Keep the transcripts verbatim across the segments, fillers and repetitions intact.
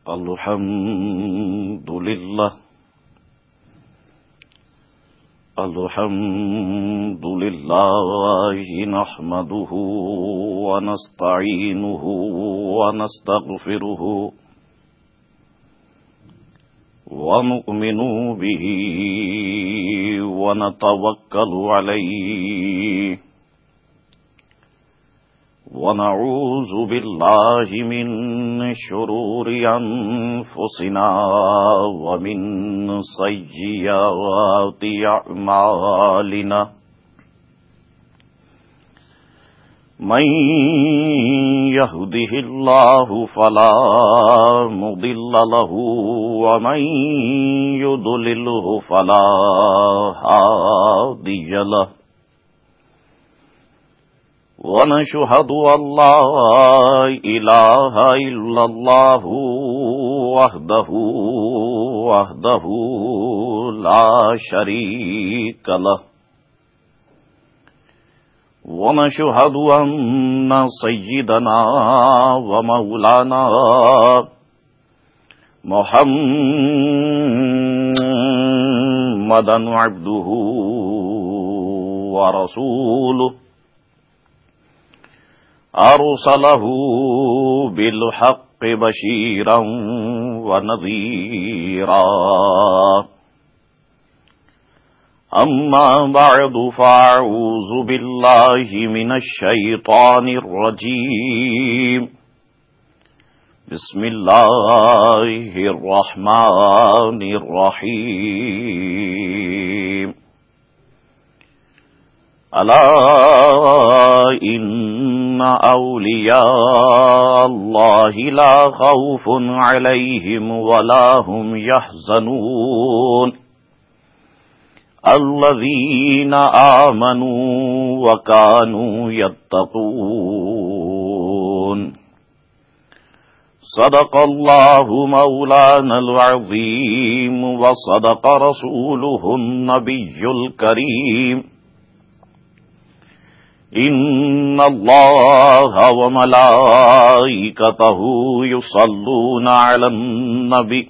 الحمد لله الحمد لله نحمده ونستعينه ونستغفره ونؤمن به ونتوكل عليه ونعوذ بالله من شرور أنفسنا ومن سيئات أعمالنا من يهده الله فلا مضل له ومن يضلله فلا هادي له ونشهد أن لا إله إلا الله وحده وحده لا شريك له ونشهد أن سيدنا ومولانا محمدا عبده ورسوله أرسله بالحق بشيرا ونذيرا أما بعد فأعوذ بالله من الشيطان الرجيم بسم الله الرحمن الرحيم ألا إن أولياء الله لا خوف عليهم ولا هم يحزنون الذين آمنوا وكانوا يتقون صدق الله مولانا العظيم وصدق رسوله النبي الكريم إن الله وملائكته يصلون على النبي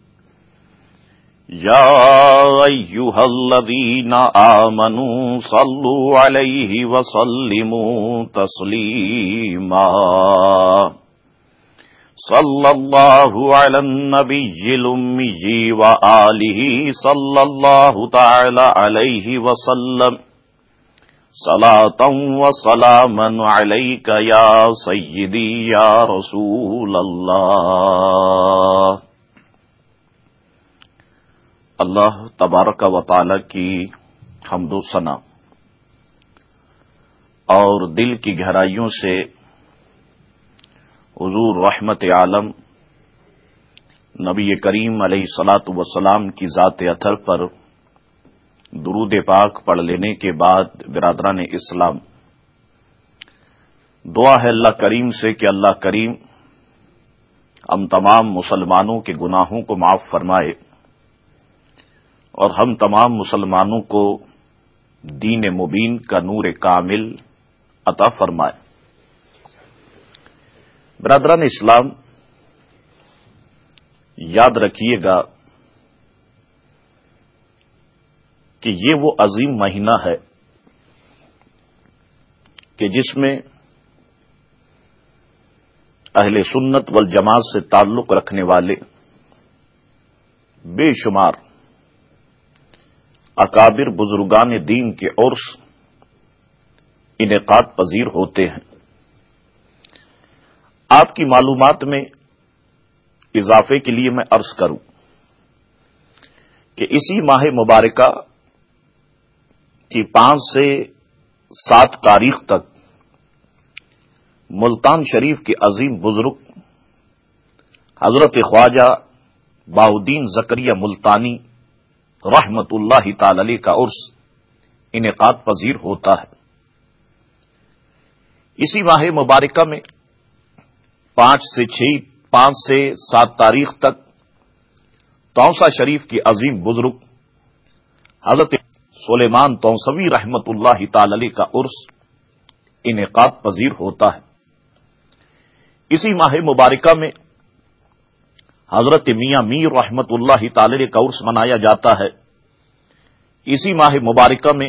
يا أيها الذين آمنوا صلوا عليه وسلموا تسليما صلى الله على النبي الأمي وآله صلى الله تعالى عليه وسلم صلاة وسلاما عليك يا سيدي يا رسول اللہ۔ اللہ تبارک و تعالی کی حمد و ثنا اور دل کی گہرائیوں سے حضور رحمت عالم نبی کریم علیہ الصلاۃ والسلام کی ذات اطہر پر درود پاک پڑھ لینے کے بعد برادران اسلام، دعا ہے اللہ کریم سے کہ اللہ کریم ہم تمام مسلمانوں کے گناہوں کو معاف فرمائے اور ہم تمام مسلمانوں کو دین مبین کا نور کامل عطا فرمائے۔ برادران اسلام، یاد رکھیے گا کہ یہ وہ عظیم مہینہ ہے کہ جس میں اہل سنت والجماعت سے تعلق رکھنے والے بے شمار اکابر بزرگان دین کے عرس انعقاد پذیر ہوتے ہیں۔ آپ کی معلومات میں اضافے کے لیے میں عرض کروں کہ اسی ماہ مبارکہ کی پانچ سے سات تاریخ تک ملتان شریف کے عظیم بزرگ حضرت خواجہ بہاؤالدین زکریا ملتانی رحمت اللہ تعالی علیہ کا عرس انعقاد پذیر ہوتا ہے۔ اسی ماہ مبارکہ میں پانچ سے چھ پانچ سے سات تاریخ تک توسا شریف کی عظیم بزرگ حضرت سلیمان توسوی رحمت اللہ تعالی علیہ کا عرس انعقاد پذیر ہوتا ہے۔ اسی ماہ مبارکہ میں حضرت میاں میر رحمت اللہ تعالی کا عرس منایا جاتا ہے۔ اسی ماہ مبارکہ میں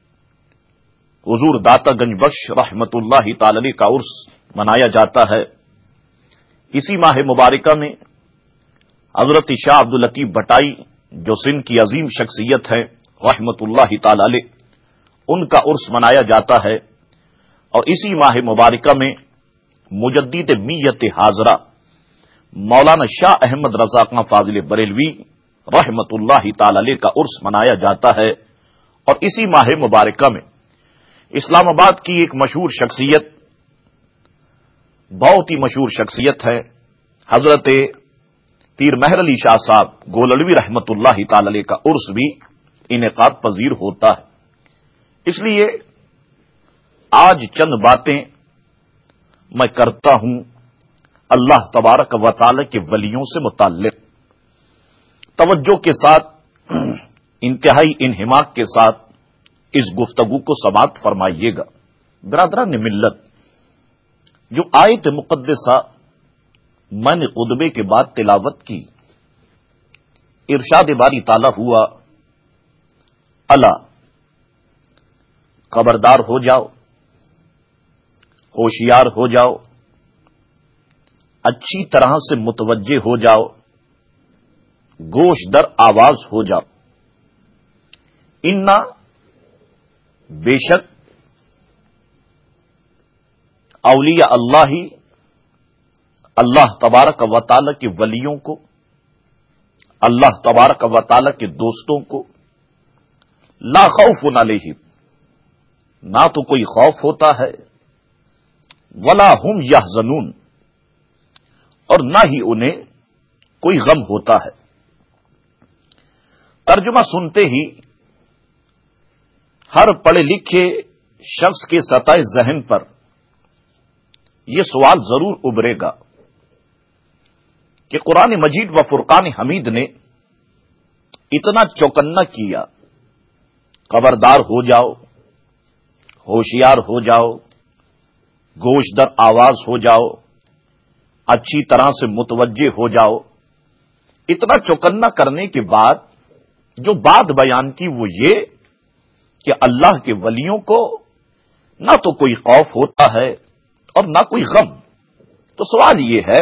حضور داتا گنج بخش رحمت اللہ تعالی کا عرس منایا جاتا ہے۔ اسی ماہ مبارکہ میں حضرت شاہ عبداللطیف بھٹائی جو سندھ کی عظیم شخصیت ہے رحمت اللہ تعالی علیہ، ان کا عرس منایا جاتا ہے۔ اور اسی ماہ مبارکہ میں مجدد میت حاضرہ مولانا شاہ احمد رضا خاں فاضل بریلوی رحمت اللہ تعالی علیہ کا عرس منایا جاتا ہے۔ اور اسی ماہ مبارکہ میں اسلام آباد کی ایک مشہور شخصیت، بہت ہی مشہور شخصیت ہے، حضرت پیر مہر علی شاہ صاحب گولڑوی رحمت اللہ تعالی علیہ کا عرس بھی انعقاد پذیر ہوتا ہے۔ اس لیے آج چند باتیں میں کرتا ہوں اللہ تبارک و تعالی کے ولیوں سے متعلق۔ توجہ کے ساتھ، انتہائی انہماک کے ساتھ اس گفتگو کو سماعت فرمائیے گا۔ برادران ملت، جو آیت مقدسہ میں نے خطبے کے بعد تلاوت کی، ارشاد باری تعالی ہوا، الا خبردار ہو جاؤ، ہوشیار ہو جاؤ، اچھی طرح سے متوجہ ہو جاؤ، گوش در آواز ہو جاؤ، انا بے شک اولیاء اللہ، اللہ تبارک و تعالی کے ولیوں کو، اللہ تبارک و تعالی کے دوستوں کو، لا خوف علیہم، نہ تو کوئی خوف ہوتا ہے، ولا ہم یحزنون، اور نہ ہی انہیں کوئی غم ہوتا ہے۔ ترجمہ سنتے ہی ہر پڑھے لکھے شخص کے سطح ذہن پر یہ سوال ضرور ابھرے گا کہ قرآن مجید و فرقان حمید نے اتنا چوکنا کیا، خبردار ہو جاؤ، ہوشیار ہو جاؤ، گوش در آواز ہو جاؤ، اچھی طرح سے متوجہ ہو جاؤ، اتنا چوکنا کرنے کے بعد جو بات بیان کی وہ یہ کہ اللہ کے ولیوں کو نہ تو کوئی خوف ہوتا ہے اور نہ کوئی غم۔ تو سوال یہ ہے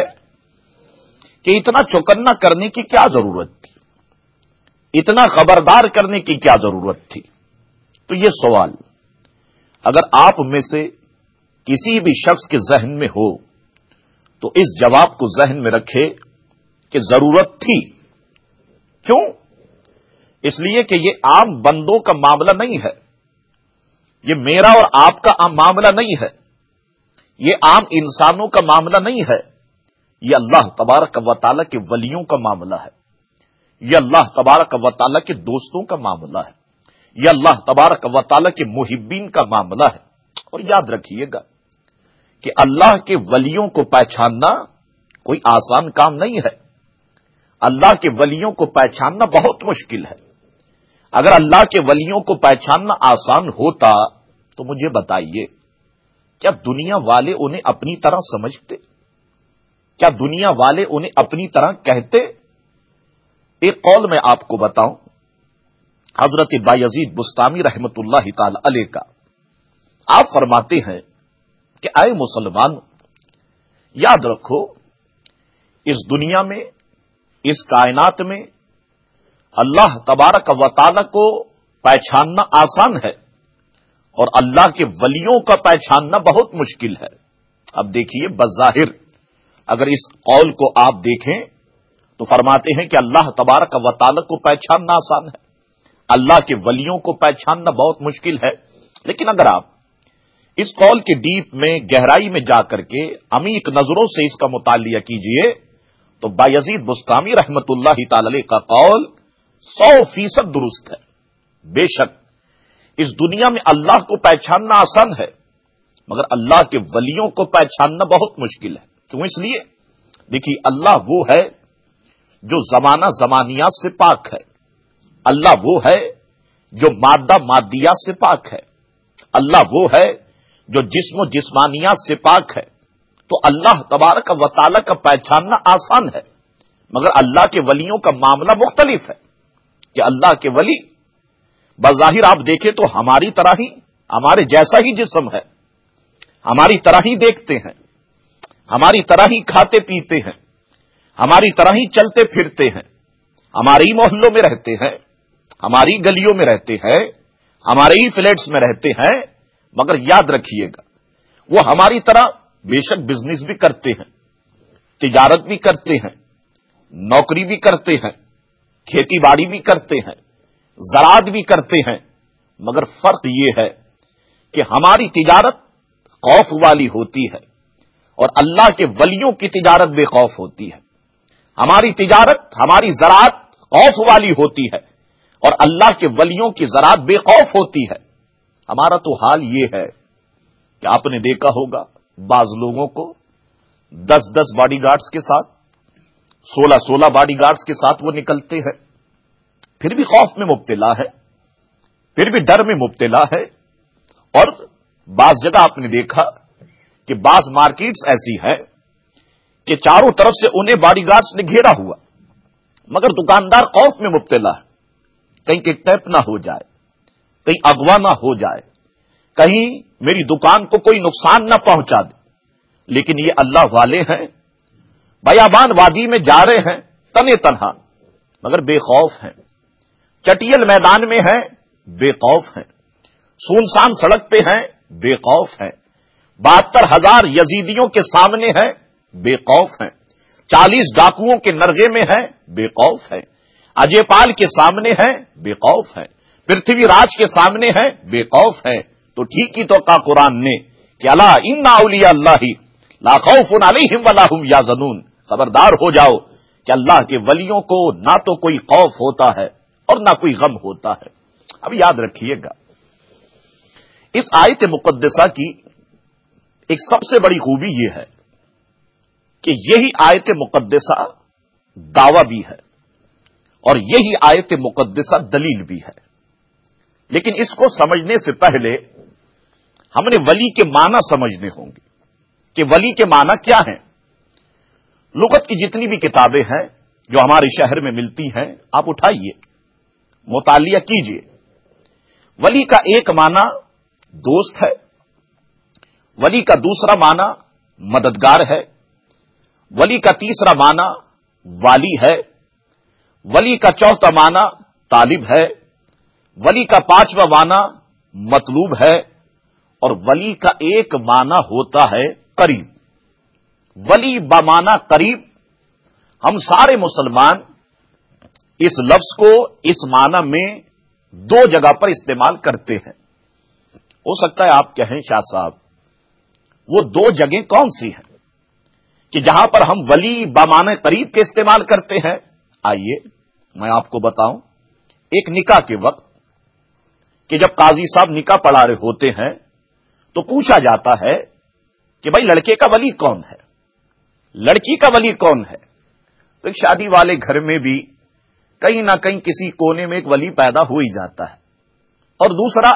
کہ اتنا چوکنا کرنے کی کیا ضرورت تھی، اتنا خبردار کرنے کی کیا ضرورت تھی؟ تو یہ سوال اگر آپ میں سے کسی بھی شخص کے ذہن میں ہو تو اس جواب کو ذہن میں رکھے کہ ضرورت تھی۔ کیوں؟ اس لیے کہ یہ عام بندوں کا معاملہ نہیں ہے، یہ میرا اور آپ کا عام معاملہ نہیں ہے، یہ عام انسانوں کا معاملہ نہیں ہے، یہ اللہ تبارک و تعالی کے ولیوں کا معاملہ ہے، یہ اللہ تبارک و تعالی کے دوستوں کا معاملہ ہے، یہ اللہ تبارک و تعالی کے محبین کا معاملہ ہے۔ اور یاد رکھیے گا کہ اللہ کے ولیوں کو پہچاننا کوئی آسان کام نہیں ہے، اللہ کے ولیوں کو پہچاننا بہت مشکل ہے۔ اگر اللہ کے ولیوں کو پہچاننا آسان ہوتا تو مجھے بتائیے، کیا دنیا والے انہیں اپنی طرح سمجھتے؟ کیا دنیا والے انہیں اپنی طرح کہتے؟ ایک قول میں آپ کو بتاؤں، حضرت بایزید بستامی رحمت اللہ تعالی علیہ کا، آپ فرماتے ہیں کہ اے مسلمان، یاد رکھو اس دنیا میں، اس کائنات میں اللہ تبارک و تعالی کو پہچاننا آسان ہے اور اللہ کے ولیوں کا پہچاننا بہت مشکل ہے۔ اب دیکھیے، بظاہر اگر اس قول کو آپ دیکھیں تو فرماتے ہیں کہ اللہ تبارک و تعالی کو پہچاننا آسان ہے، اللہ کے ولیوں کو پہچاننا بہت مشکل ہے۔ لیکن اگر آپ اس قول کے ڈیپ میں، گہرائی میں جا کر کے عمیق نظروں سے اس کا مطالعہ کیجئے تو بایزید بستامی رحمت اللہ تعالی علیہ کا قول سو فیصد درست ہے۔ بے شک اس دنیا میں اللہ کو پہچاننا آسان ہے مگر اللہ کے ولیوں کو پہچاننا بہت مشکل ہے۔ کیوں؟ اس لیے دیکھیے، اللہ وہ ہے جو زمانہ زمانیات سے پاک ہے، اللہ وہ ہے جو مادہ مادیات سے پاک ہے، اللہ وہ ہے جو جسم و جسمانیات سے پاک ہے۔ تو اللہ تبارک و تعالی کا پہچاننا آسان ہے مگر اللہ کے ولیوں کا معاملہ مختلف ہے کہ اللہ کے ولی بظاہر آپ دیکھیں تو ہماری طرح ہی، ہمارے جیسا ہی جسم ہے، ہماری طرح ہی دیکھتے ہیں، ہماری طرح ہی کھاتے پیتے ہیں، ہماری طرح ہی چلتے پھرتے ہیں، ہمارے ہی محلوں میں رہتے ہیں، ہماری گلیوں میں رہتے ہیں، ہمارے ہی فلیٹس میں رہتے ہیں، مگر یاد رکھیے گا وہ ہماری طرح بے شک بزنس بھی کرتے ہیں، تجارت بھی کرتے ہیں، نوکری بھی کرتے ہیں، کھیتی باڑی بھی کرتے ہیں، زراعت بھی کرتے ہیں، مگر فرق یہ ہے کہ ہماری تجارت خوف والی ہوتی ہے اور اللہ کے ولیوں کی تجارت بے خوف ہوتی ہے۔ ہماری تجارت، ہماری زراعت خوف والی ہوتی ہے اور اللہ کے ولیوں کی زراعت بے خوف ہوتی ہے۔ ہمارا تو حال یہ ہے کہ آپ نے دیکھا ہوگا بعض لوگوں کو دس دس باڈی گارڈز کے ساتھ، سولہ سولہ باڈی گارڈز کے ساتھ وہ نکلتے ہیں، پھر بھی خوف میں مبتلا ہے، پھر بھی ڈر میں مبتلا ہے۔ اور بعض جگہ آپ نے دیکھا کہ بعض مارکیٹس ایسی ہیں کہ چاروں طرف سے انہیں باڈی گارڈز نے گھیرا ہوا، مگر دکاندار خوف میں مبتلا ہے، کہیں کڈنیپ نہ ہو جائے، کہیں اغوا نہ ہو جائے، کہیں میری دکان کو کوئی نقصان نہ پہنچا دے۔ لیکن یہ اللہ والے ہیں، بیابان وادی میں جا رہے ہیں تنے تنہا، مگر بے خوف ہیں، چٹیل میدان میں ہیں، بے خوف ہیں، سنسان سڑک پہ ہیں، بے خوف ہیں، بہتر ہزار یزیدیوں کے سامنے ہیں، بے خوف ہیں، چالیس ڈاکوؤں کے نرغے میں ہیں، بے خوف ہیں، اجے پال کے سامنے ہیں، بے خوف ہیں، پرتھوی راج کے سامنے ہیں، بے خوف ہیں۔ تو ٹھیک ہی تو کہا قرآن نے کہ الا ان اولیاء اللہ لا خوف علیہم ولا هم یحزنون، خبردار ہو جاؤ کہ اللہ کے ولیوں کو نہ تو کوئی خوف ہوتا ہے اور نہ کوئی غم ہوتا ہے۔ اب یاد رکھیے گا اس آیت مقدسہ کی ایک سب سے بڑی خوبی یہ ہے کہ یہی آیت مقدسہ دعویٰ بھی ہے اور یہی آیت مقدسہ دلیل بھی ہے۔ لیکن اس کو سمجھنے سے پہلے ہم نے ولی کے معنی سمجھنے ہوں گے کہ ولی کے معنی کیا ہیں۔ لغت کی جتنی بھی کتابیں ہیں جو ہمارے شہر میں ملتی ہیں آپ اٹھائیے، مطالعہ کیجئے۔ ولی کا ایک معنی دوست ہے، ولی کا دوسرا معنی مددگار ہے، ولی کا تیسرا معنی والی ہے، ولی کا چوتھا معنی طالب ہے، ولی کا پانچواں معنی مطلوب ہے، اور ولی کا ایک معنی ہوتا ہے قریب۔ ولی بمعنی قریب، ہم سارے مسلمان اس لفظ کو اس معنی میں دو جگہ پر استعمال کرتے ہیں۔ ہو سکتا ہے آپ کہیں شاہ صاحب وہ دو جگہیں کون سی ہیں کہ جہاں پر ہم ولی بمعنی قریب کے استعمال کرتے ہیں؟ آئیے میں آپ کو بتاؤں۔ ایک نکاح کے وقت کہ جب قاضی صاحب نکاح پڑھا رہے ہوتے ہیں تو پوچھا جاتا ہے کہ بھائی لڑکے کا ولی کون ہے، لڑکی کا ولی کون ہے؟ تو ایک شادی والے گھر میں بھی کہیں نہ کہیں کسی کونے میں ایک ولی پیدا ہو ہی جاتا ہے۔ اور دوسرا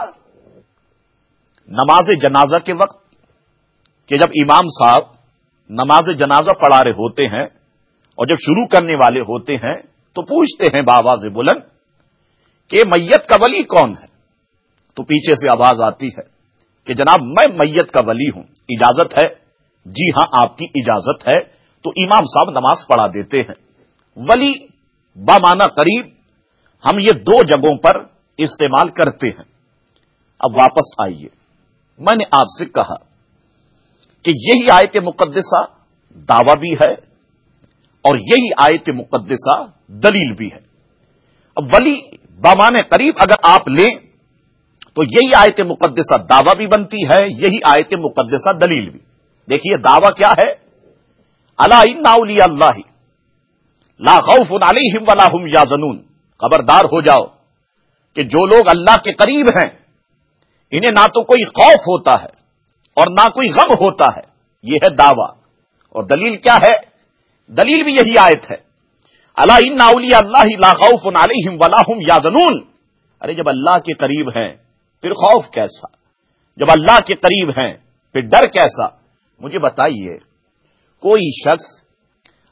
نماز جنازہ کے وقت کہ جب امام صاحب نماز جنازہ پڑھا رہے ہوتے ہیں اور جب شروع کرنے والے ہوتے ہیں تو پوچھتے ہیں بآواز بلند کہ میت کا ولی کون ہے؟ تو پیچھے سے آواز آتی ہے کہ جناب میں میت کا ولی ہوں، اجازت ہے؟ جی ہاں آپ کی اجازت ہے۔ تو امام صاحب نماز پڑھا دیتے ہیں۔ ولی بمعنی قریب ہم یہ دو جگہوں پر استعمال کرتے ہیں۔ اب واپس آئیے، میں نے آپ سے کہا کہ یہی آیت مقدسہ دعویٰ بھی ہے اور یہی آیت مقدسہ دلیل بھی ہے۔ اب ولی بمعنی قریب اگر آپ لیں تو یہی آیت مقدسہ دعویٰ بھی بنتی ہے، یہی آیت مقدسہ دلیل بھی۔ دیکھیے دعویٰ کیا ہے؟ الا ان اولیاء اللہ لا خوف علیہم ولا هم یحزنون، خبردار ہو جاؤ کہ جو لوگ اللہ کے قریب ہیں انہیں نہ تو کوئی خوف ہوتا ہے اور نہ کوئی غم ہوتا ہے۔ یہ ہے دعویٰ۔ اور دلیل کیا ہے؟ دلیل بھی یہی آیت ہے، الا ان اولیاء اللہ لا خوف علیہم ولا هم یحزنون۔ ارے جب اللہ کے قریب ہیں پھر خوف کیسا؟ جب اللہ کے قریب ہیں پھر ڈر کیسا؟ مجھے بتائیے کوئی شخص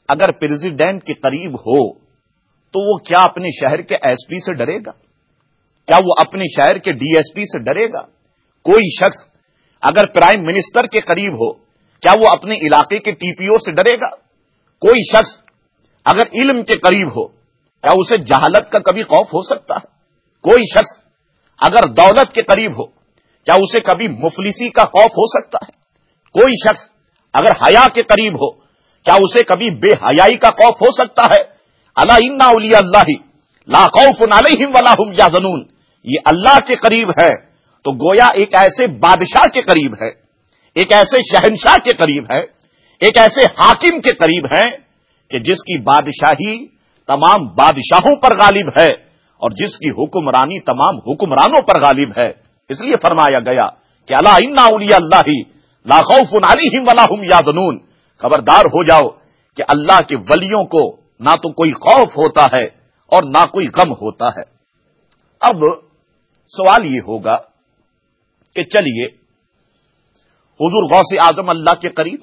اگر پریزیڈنٹ کے قریب ہو تو وہ کیا اپنے شہر کے ایس پی سے ڈرے گا؟ کیا وہ اپنے شہر کے ڈی ایس پی سے ڈرے گا؟ کوئی شخص اگر پرائم منسٹر کے قریب ہو کیا وہ اپنے علاقے کے ٹی پی او سے ڈرے گا؟ کوئی شخص اگر علم کے قریب ہو کیا اسے جہالت کا کبھی خوف ہو سکتا ہے؟ کوئی شخص اگر دولت کے قریب ہو کیا اسے کبھی مفلسی کا خوف ہو سکتا ہے؟ کوئی شخص اگر حیا کے قریب ہو کیا اسے کبھی بے حیائی کا خوف ہو سکتا ہے؟ الا ان اولیاء اللہ لا خوف علیہم ولا هم یحزنون، یہ اللہ کے قریب ہے تو گویا ایک ایسے بادشاہ کے قریب ہے، ایک ایسے شہنشاہ کے قریب ہے، ایک ایسے حاکم کے قریب ہے کہ جس کی بادشاہی تمام بادشاہوں پر غالب ہے اور جس کی حکمرانی تمام حکمرانوں پر غالب ہے۔ اس لیے فرمایا گیا کہ الا ان اولیاء اللہ لا خوف علیہم ولا هم یحزنون، خبردار ہو جاؤ کہ اللہ کے ولیوں کو نہ تو کوئی خوف ہوتا ہے اور نہ کوئی غم ہوتا ہے۔ اب سوال یہ ہوگا کہ چلیے حضور غوث اعظم اللہ کے قریب،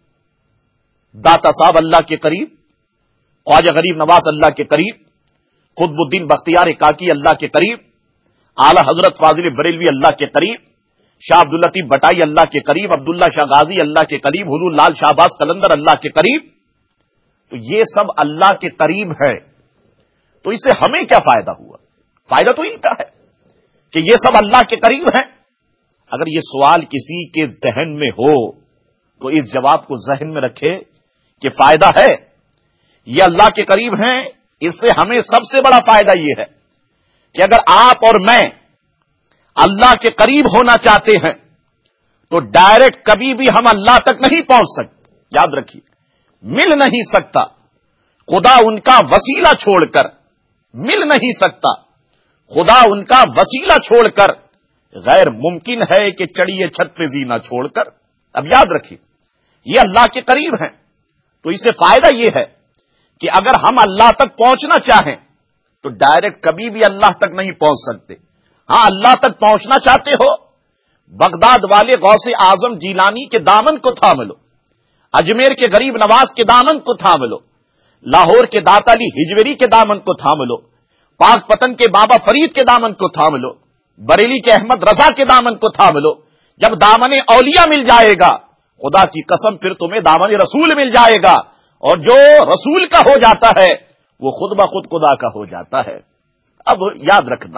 داتا صاحب اللہ کے قریب، خواجہ غریب نواز اللہ کے قریب، قطب الدین بختیار کاکی اللہ کے قریب، اعلی حضرت فاضل بریلوی اللہ کے قریب، شاہ عبداللطیف بٹائی اللہ کے قریب، عبداللہ شاہ غازی اللہ کے قریب، حضور لال شہباز قلندر اللہ کے قریب، تو یہ سب اللہ کے قریب ہے، تو اس سے ہمیں کیا فائدہ ہوا؟ فائدہ تو ان کا ہے کہ یہ سب اللہ کے قریب ہیں۔ اگر یہ سوال کسی کے ذہن میں ہو تو اس جواب کو ذہن میں رکھے کہ فائدہ ہے، یہ اللہ کے قریب ہیں، اس سے ہمیں سب سے بڑا فائدہ یہ ہے کہ اگر آپ اور میں اللہ کے قریب ہونا چاہتے ہیں تو ڈائریکٹ کبھی بھی ہم اللہ تک نہیں پہنچ سکتے، یاد رکھیے، مل نہیں سکتا، خدا ان کا وسیلہ چھوڑ کر مل نہیں سکتا، خدا ان کا وسیلہ چھوڑ کر غیر ممکن ہے کہ چڑھیے چھت پہ زینہ چھوڑ کر۔ اب یاد رکھیے یہ اللہ کے قریب ہیں، تو اس سے فائدہ یہ ہے کہ اگر ہم اللہ تک پہنچنا چاہیں تو ڈائریکٹ کبھی بھی اللہ تک نہیں پہنچ سکتے۔ ہاں اللہ تک پہنچنا چاہتے ہو، بغداد والے غوث اعظم جیلانی کے دامن کو تھام لو، اجمیر کے غریب نواز کے دامن کو تھام لو، لاہور کے داتا علی ہجویری کے دامن کو تھام لو، پاک پتن کے بابا فرید کے دامن کو تھام لو، بریلی کے احمد رضا کے دامن کو تھام لو۔ جب دامن اولیاء مل جائے گا خدا کی قسم پھر تمہیں دامن رسول مل جائے گا، اور جو رسول کا ہو جاتا ہے وہ خود بخود خدا کا ہو جاتا ہے۔ اب یاد رکھنا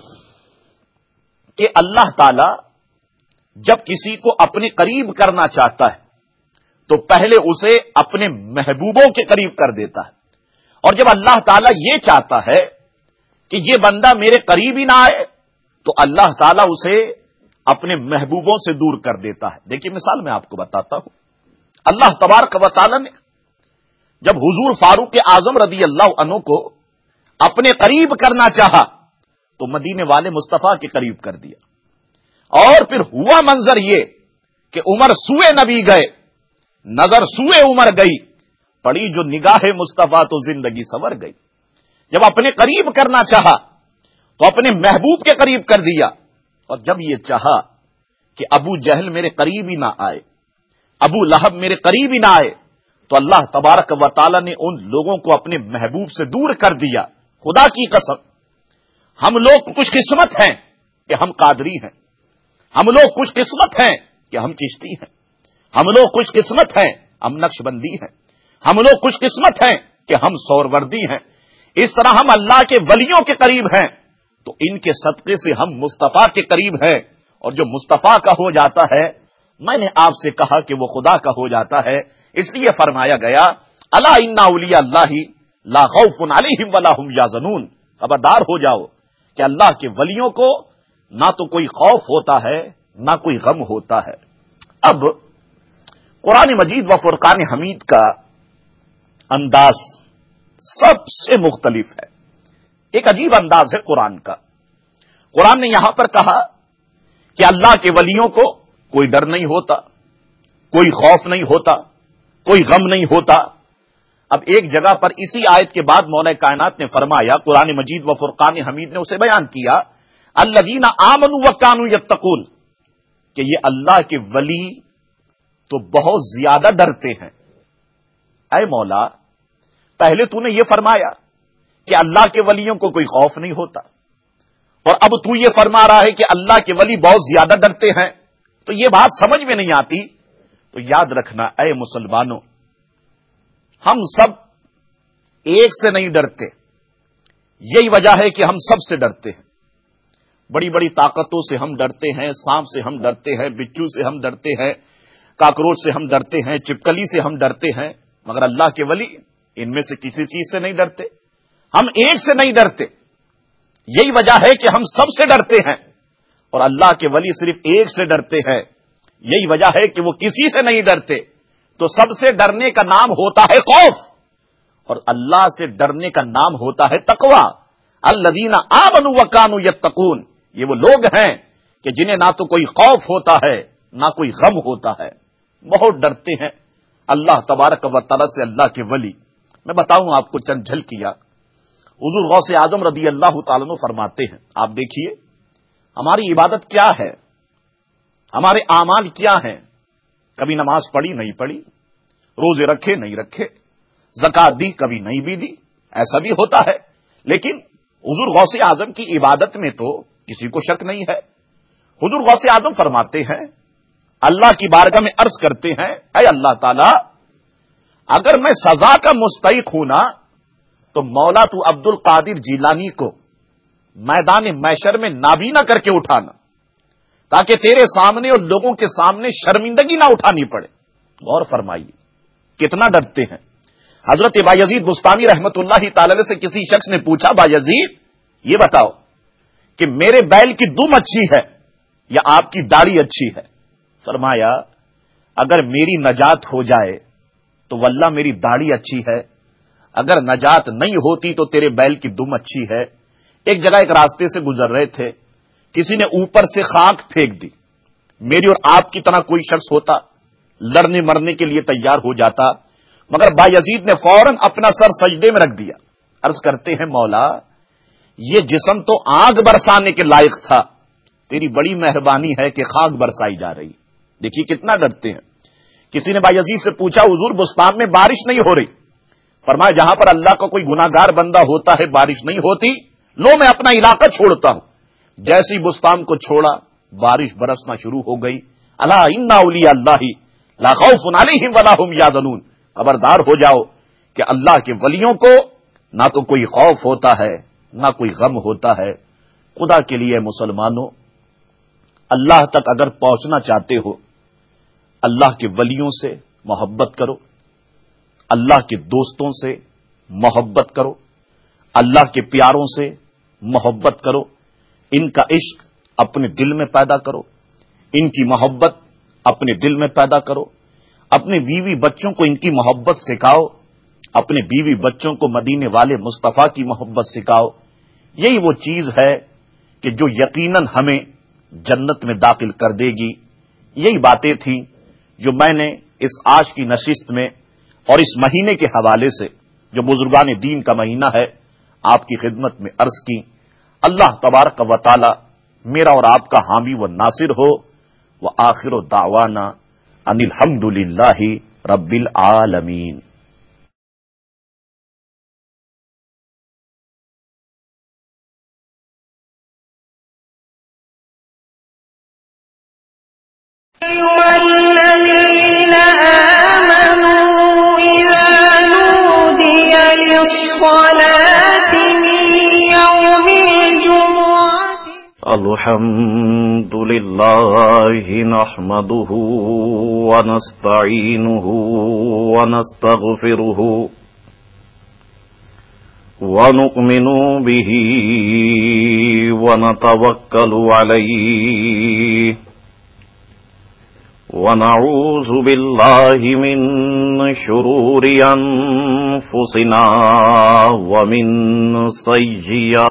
کہ اللہ تعالی جب کسی کو اپنے قریب کرنا چاہتا ہے تو پہلے اسے اپنے محبوبوں کے قریب کر دیتا ہے، اور جب اللہ تعالیٰ یہ چاہتا ہے کہ یہ بندہ میرے قریب ہی نہ آئے تو اللہ تعالیٰ اسے اپنے محبوبوں سے دور کر دیتا ہے۔ دیکھیے مثال میں آپ کو بتاتا ہوں، اللہ تبارک و تعالیٰ نے جب حضور فاروق اعظم رضی اللہ عنہ کو اپنے قریب کرنا چاہا تو مدینے والے مصطفیٰ کے قریب کر دیا، اور پھر ہوا منظر یہ کہ عمر سوئے نبی گئے، نظر سوئے عمر گئی، پڑی جو نگاہ مصطفیٰ تو زندگی سنور گئی۔ جب اپنے قریب کرنا چاہا تو اپنے محبوب کے قریب کر دیا، اور جب یہ چاہا کہ ابو جہل میرے قریب ہی نہ آئے، ابو لہب میرے قریب ہی نہ آئے، تو اللہ تبارک و تعالی نے ان لوگوں کو اپنے محبوب سے دور کر دیا۔ خدا کی قسم ہم لوگ خوش قسمت ہیں کہ ہم قادری ہیں، ہم لوگ خوش قسمت ہیں کہ ہم چشتی ہیں، ہم لوگ خوش قسمت ہیں ہم نقش بندی ہیں، ہم لوگ خوش قسمت ہیں کہ ہم سوروردی ہیں۔ اس طرح ہم اللہ کے ولیوں کے قریب ہیں تو ان کے صدقے سے ہم مصطفیٰ کے قریب ہیں، اور جو مصطفیٰ کا ہو جاتا ہے میں نے آپ سے کہا کہ وہ خدا کا ہو جاتا ہے۔ اس لیے فرمایا گیا الا ان اولیاء اللہ لا خوف علیہم ولا هم یحزنون، خبردار ہو جاؤ کہ اللہ کے ولیوں کو نہ تو کوئی خوف ہوتا ہے نہ کوئی غم ہوتا ہے۔ اب قرآن مجید و فرقان حمید کا انداز سب سے مختلف ہے، ایک عجیب انداز ہے قرآن کا۔ قرآن نے یہاں پر کہا کہ اللہ کے ولیوں کو کوئی ڈر نہیں ہوتا، کوئی خوف نہیں ہوتا، کوئی غم نہیں ہوتا۔ اب ایک جگہ پر اسی آیت کے بعد مولا کائنات نے فرمایا، قرآن مجید و فرقان حمید نے اسے بیان کیا، الذین آمنوا وکانوا یتقون، کہ یہ اللہ کے ولی تو بہت زیادہ ڈرتے ہیں۔ اے مولا پہلے تو نے یہ فرمایا کہ اللہ کے ولیوں کو کوئی خوف نہیں ہوتا، اور اب تو یہ فرما رہا ہے کہ اللہ کے ولی بہت زیادہ ڈرتے ہیں، تو یہ بات سمجھ میں نہیں آتی۔ تو یاد رکھنا اے مسلمانوں، ہم سب ایک سے نہیں ڈرتے، یہی وجہ ہے کہ ہم سب سے ڈرتے ہیں۔ بڑی بڑی طاقتوں سے ہم ڈرتے ہیں، سانپ سے ہم ڈرتے ہیں، بچھو سے ہم ڈرتے ہیں، کاکروچ سے ہم ڈرتے ہیں، چپکلی سے ہم ڈرتے ہیں، مگر اللہ کے ولی ان میں سے کسی چیز سے نہیں ڈرتے۔ ہم ایک سے نہیں ڈرتے، یہی وجہ ہے کہ ہم سب سے ڈرتے ہیں، اور اللہ کے ولی صرف ایک سے ڈرتے ہیں، یہی وجہ ہے کہ وہ کسی سے نہیں ڈرتے۔ تو سب سے ڈرنے کا نام ہوتا ہے خوف، اور اللہ سے ڈرنے کا نام ہوتا ہے تقوی۔ الذین آمنوا وکانوا یتقون، یہ وہ لوگ ہیں کہ جنہیں نہ تو کوئی خوف ہوتا ہے نہ کوئی غم ہوتا ہے، بہت ڈرتے ہیں اللہ تبارک و تعالی سے۔ اللہ کے ولی، میں بتاؤں آپ کو چند جھلکیاں، حضور غوث اعظم رضی اللہ تعالیٰ عنہ فرماتے ہیں، آپ دیکھیے ہماری عبادت کیا ہے، ہمارے اعمال کیا ہیں، کبھی نماز پڑھی نہیں پڑھی، روزے رکھے نہیں رکھے، زکات دی کبھی نہیں بھی دی، ایسا بھی ہوتا ہے، لیکن حضور غوث اعظم کی عبادت میں تو کسی کو شک نہیں ہے۔ حضور غوث اعظم فرماتے ہیں، اللہ کی بارگاہ میں عرض کرتے ہیں، اے اللہ تعالی اگر میں سزا کا مستحق ہوں نا تو مولا تو عبد القادر جیلانی کو میدان محشر میں نابینا کر کے اٹھانا، تاکہ تیرے سامنے اور لوگوں کے سامنے شرمندگی نہ اٹھانی پڑے۔ غور فرمائیے کتنا ڈرتے ہیں۔ حضرت بایزید بستامی رحمت اللہ تعالی سے کسی شخص نے پوچھا، بایزید یہ بتاؤ کہ میرے بیل کی دم اچھی ہے یا آپ کی داڑھی اچھی ہے؟ فرمایا اگر میری نجات ہو جائے تو واللہ میری داڑھی اچھی ہے، اگر نجات نہیں ہوتی تو تیرے بیل کی دم اچھی ہے۔ ایک جگہ ایک راستے سے گزر رہے تھے، کسی نے اوپر سے خاک پھینک دی، میری اور آپ کی طرح کوئی شخص ہوتا لڑنے مرنے کے لیے تیار ہو جاتا، مگر بایزید نے فوراً اپنا سر سجدے میں رکھ دیا۔ عرض کرتے ہیں مولا یہ جسم تو آگ برسانے کے لائق تھا، تیری بڑی مہربانی ہے کہ خاک برسائی جا رہی۔ دیکھیے کتنا ڈرتے ہیں۔ کسی نے بایزید سے پوچھا، حضور بستان میں بارش نہیں ہو رہی، فرمایا جہاں پر اللہ کا کوئی گناہگار بندہ ہوتا ہے بارش نہیں ہوتی، لو میں اپنا علاقہ چھوڑتا ہوں۔ جیسی بستان کو چھوڑا بارش برسنا شروع ہو گئی۔ الا ان اولیاء اللہ لا خوف علیہم ولا هم یحزنون، خبردار ہو جاؤ کہ اللہ کے ولیوں کو نہ تو کوئی خوف ہوتا ہے نہ کوئی غم ہوتا ہے۔ خدا کے لیے مسلمانوں، اللہ تک اگر پہنچنا چاہتے ہو اللہ کے ولیوں سے محبت کرو، اللہ کے دوستوں سے محبت کرو، اللہ کے پیاروں سے محبت کرو، ان کا عشق اپنے دل میں پیدا کرو، ان کی محبت اپنے دل میں پیدا کرو، اپنے بیوی بچوں کو ان کی محبت سکھاؤ، اپنے بیوی بچوں کو مدینے والے مصطفیٰ کی محبت سکھاؤ۔ یہی وہ چیز ہے کہ جو یقیناً ہمیں جنت میں داخل کر دے گی۔ یہی باتیں تھیں جو میں نے اس آج کی نشست میں اور اس مہینے کے حوالے سے جو بزرگان دین کا مہینہ ہے آپ کی خدمت میں عرض کی۔ اللہ تبارک و تعالی میرا اور آپ کا حامی و ناصر ہو۔ وآخر دعوانا ان الحمد للہ رب العالمین۔ والذين آمنوا إذا نودي للصلاة من يوم الجمعة الحمد لله نحمده ونستعينه ونستغفره ونؤمن به ونتوكل عليه ونعوذ بالله من شرور أنفسنا ومن سيئات